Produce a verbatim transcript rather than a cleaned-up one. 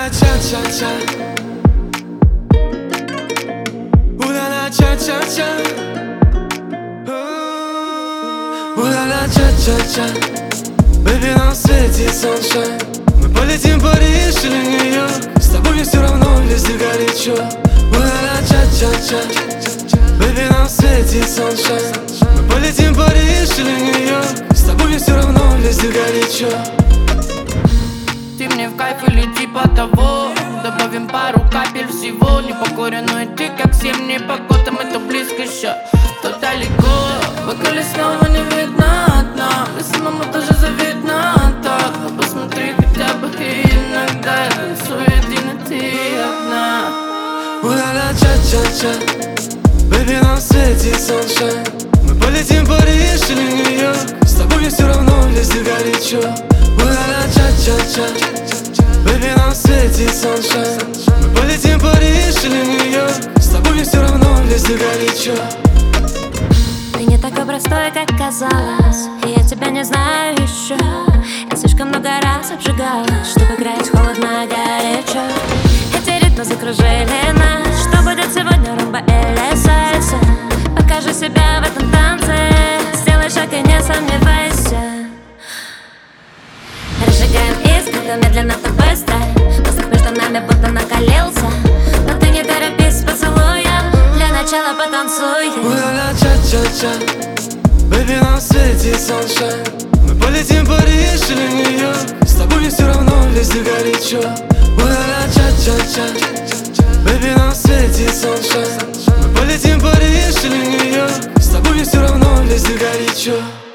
Ooh-la-la, cha-cha-cha. Ooh-la-la, cha-cha-cha. Ooh-la-la, cha-cha-cha. Baby, нам светит sunshine. Мы полетим в Париж или Нью-Йорк. С тобой мне все равно, везде горячо. Ooh-la-la, cha-cha-cha. Baby, нам светит sunshine. Мы полетим в Париж или Нью-Йорк. С тобой мне все равно, везде горячо. Ты мне в кайф или типа того. Добавим пару капель всего. Не покоренную ты, как семь непогодам. Это близко еще, то далеко. В бокале снова не видно дна. И самому тоже завидно так. Но посмотри хотя бы иногда. Я рисую один, и ты одна. Ooh-la-la, cha-cha-cha. Baby, нам светит sunshine. Мы полетим в Париж или Нью-Йорк. С тобой мне все равно, везде горячо. Ooh-la-la, cha-cha-cha. Baby, нам светит sunshine. Мы полетим в Париж или Нью-Йорк. С тобой мне все равно, везде горячо. Ты не такой простой, как казалось. И я тебя не знаю еще. Я слишком много раз обжигалась, чтобы играть холодно, горячо. Эти ритмы закружили нас. Что будет сегодня, румба или сальса? Покажи себя в этом танце. Сделай шаг и не сомневайся. Разжигаем искры, медленно, то быстро. Воздух между нами будто накалился. Но ты не торопись с поцелуем. Для начала потанцуй. Ooh-la-la, cha-cha-cha. Baby, нам светит sunshine. Мы полетим в Париж или Нью-Йорк. С тобой мне все равно, везде горячо. Ooh-la-la, cha-cha-cha. Baby, нам светит sunshine. Мы полетим в Париж или Нью-Йорк. С тобой мне все равно, везде горячо.